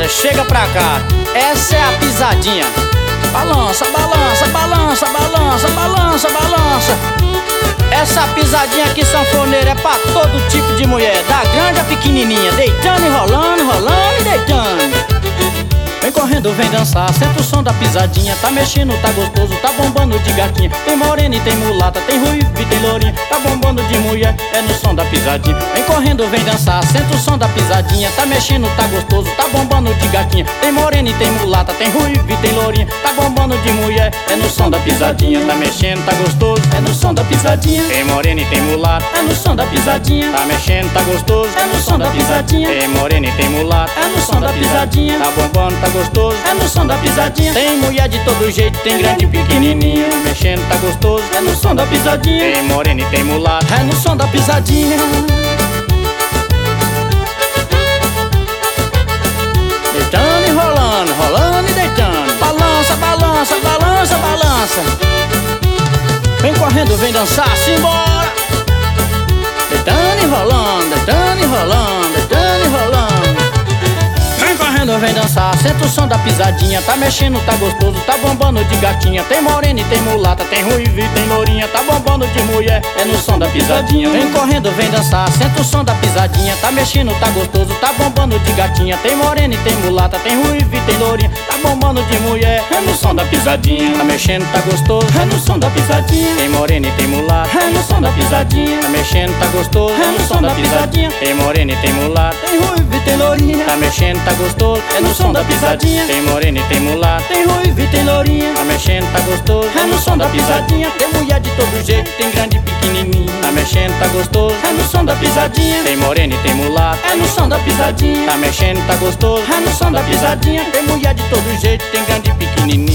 chega pra cá. Essa é a pisadinha. Balança, balança, balança, balança, balança, balança. Essa pisadinha aqui, sanfoneira, é pra todo tipo de mulher, da grande a pequenininha, deitando e rolando, rolando e deitando. Vem correndo, vem dançar, senta o som da pisadinha. Tá mexendo, tá gostoso, tá bombando de gatinha. Tem morena e tem mulata, tem ruiva e tem lourinha. Tá bombando de mulher, é no som da pisadinha. Vem correndo, vem dançar, senta o som da pisadinha. Tá mexendo, tá gostoso, tá bombando de gatinha. Tem morena e tem mulata, tem ruiva e tem lourinha. Tá bombando de mulher, é no som da pisadinha. Tá mexendo, tá gostoso, é no som da pisadinha. Tem morena e tem mulata, é no som da pisadinha. Tá mexendo, tá gostoso, é no som da pisadinha. Tem morena e tem mulata, é no som da pisadinha. Tá bombando, tá gostoso, é no som da pisadinha. Tem mulher de todo jeito, tem grande e pequenininha. Mexendo, tá gostoso, é no som da pisadinha. Tem morena e tem mulata, é no som da pisadinha. Deitando e rolando, rolando e deitando. Balança, balança, balança, balança. Vem correndo, vem dançar, simbora. Deitando e rolando, deitando e rolando, deitando e rolando. Vem dançar, senta o som da pisadinha. Tá mexendo, tá gostoso, tá bombando de gatinha. Tem morena e tem mulata, tem ruiva e tem lourinha. Tá bombando de mulher, é no som da pisadinha. Vem correndo, vem dançar, senta o som da pisadinha. Tá mexendo, tá gostoso, tá bombando de gatinha. Tem morena e tem mulata, tem ruiva e tem lourinha. Tá bombando de mulher, é no som da pisadinha. Tá mexendo, tá gostoso, é no som da pisadinha. Tem morena e tem mulata, é no som da pisadinha. Tá mexendo, tá gostoso, é no som da pisadinha. Tem morena e tem mulata, tem ruiva e tem lourinha. Tá mexendo, tá gostoso, é no som da pisadinha. Tem morena e tem mulata, tem ruiva e tem lourinha. Tá mexendo, tá gostoso, é no som da pisadinha. Tem mulher de todo jeito, tem grande e pequenininha. Tá mexendo, tá gostoso, é no som da pisadinha. Tem morena e tem mulata, é no som da pisadinha. Tá mexendo, tá gostoso, é no som da pisadinha. Tem mulher de todo jeito, tem grande e pequenininha.